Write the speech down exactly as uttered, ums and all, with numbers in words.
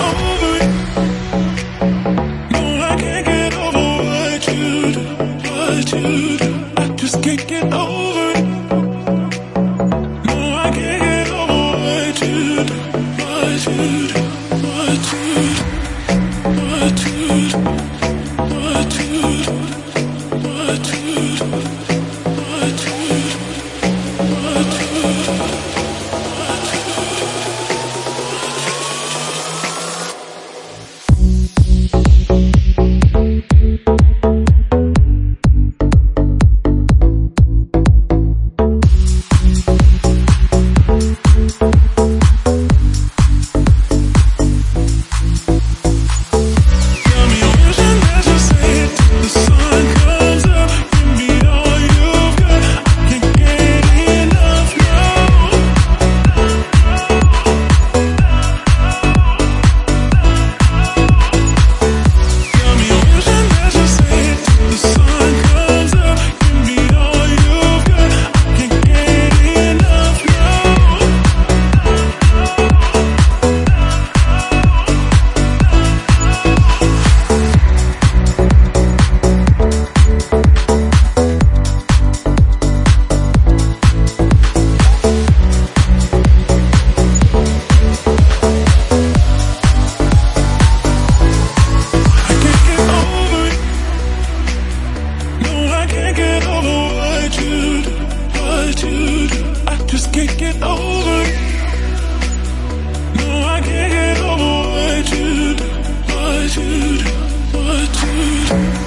over it. No, I can't get over what you do, what you do. I just can't get over it. No, I can't get over what you do, what you do, what you do, what you do, what you do, what you do, what you do, what you do. I just can't get over it. No, I can't get over what you do, what you do, what you do.